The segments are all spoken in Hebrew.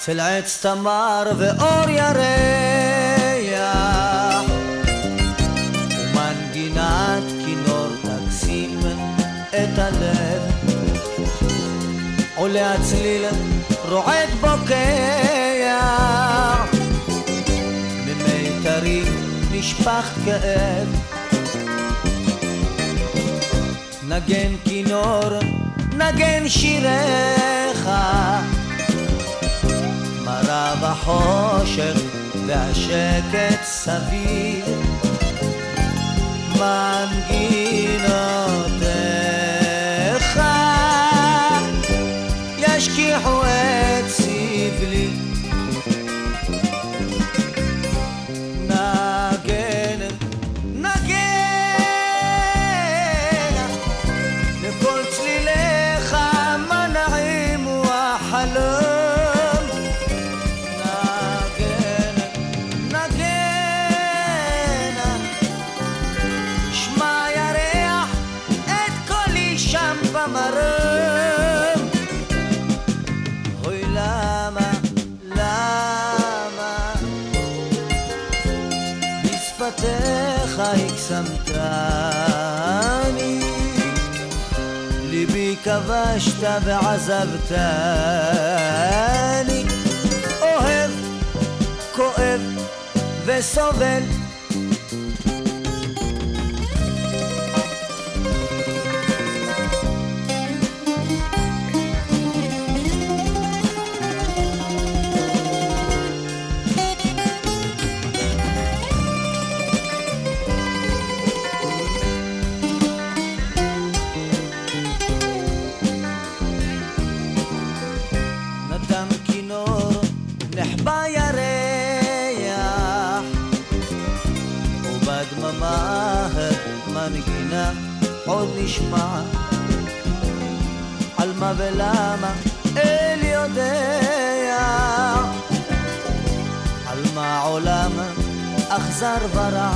צל עץ תמר ואור ירח ומנגינת כינור תקסים את הלב עולה הצליל רועד בוקע ממיתרים נשפך כאב נגן כינור נגן שיריך מראה בחושך והשקט סביב מנגינותיך ישכיחו את סבלי נגן נגן לכל צליליך מנעים החלום במרום אוי למה למה בשפתיך הקסמתני ליבי כבשת ועזבתני אוהב כואב וסובל נחבא ירח ובדממה מנגינה עוד נשמע על מה ולמה אל יודע על מה עולם אכזר ורע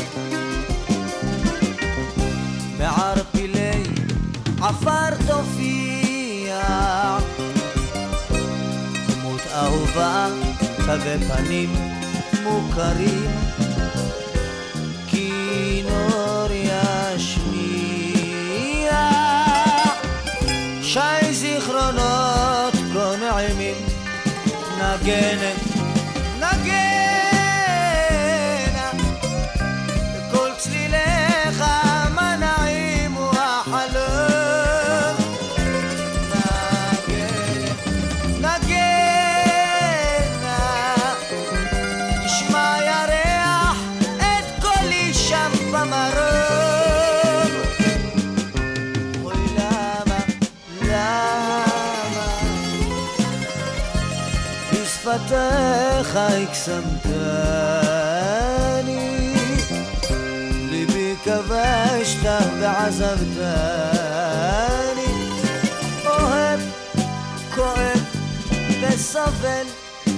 מערפילי עפר תופיע אהובה תווי פנים מוכרים כינור ישמיע שי זיכרונות כה נעימים נגנת נגנה לכל צליליך מנעים החלום במרום אוי למה למה בשפתיך הקסמתני ליבי כבשת ועזבתני אוהב כואב וסובל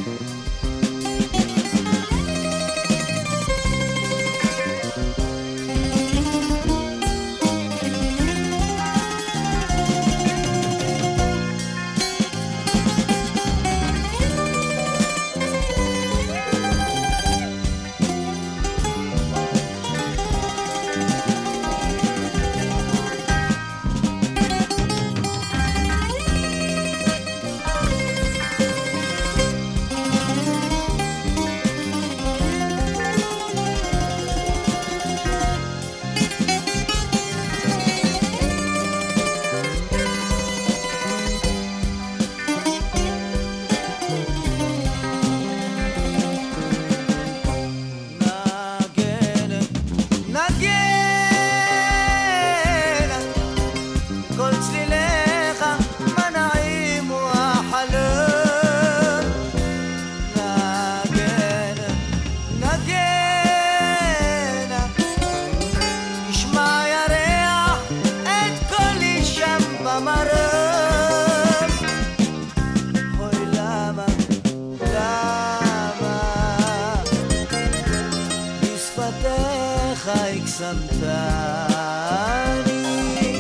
הקסמתני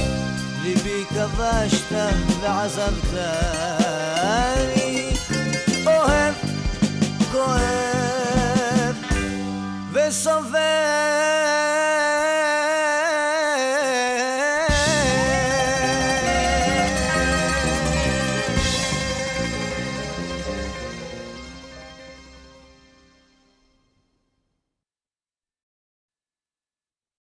ליבי כבשת ועזבתני סובל